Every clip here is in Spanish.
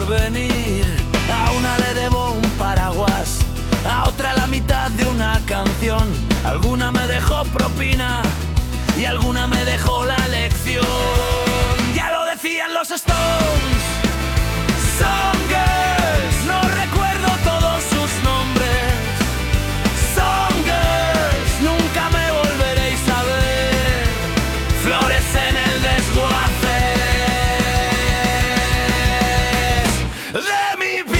venir. A una le debo un paraguas, a otra la mitad de una canción. Alguna me dejó propina y alguna me dejó la lección. Ya lo decían los Stones, Some Girls, no recuerdo todos sus nombres. Some Girls, nunca me volveréis a ver. Flores en el desguace de mi piel.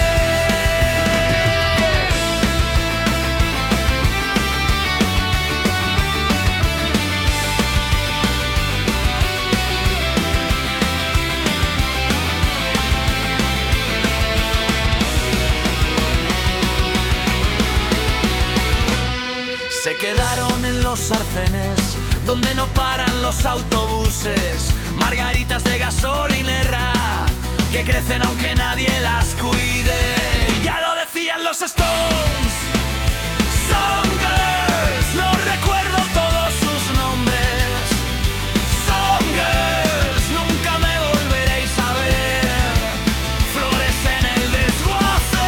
Se quedaron en los arcenes, donde no paran los autobuses. Margaritas de gasolinera, que crecen aunque nadie las cuide. Ya lo decían los Stones, Some Girls, no recuerdo todos sus nombres. Some Girls, nunca me volveréis a ver. Flores en el desguace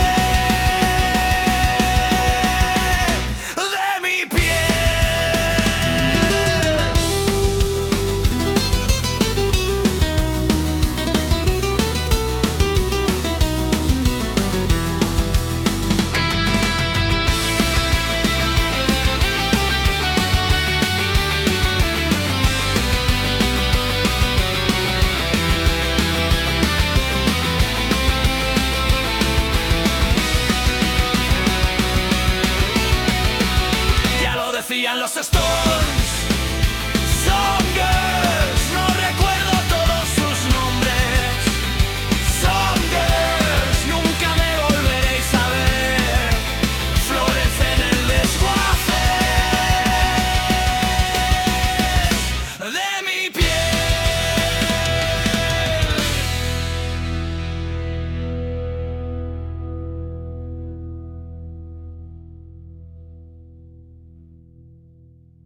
de mi decían los Stones.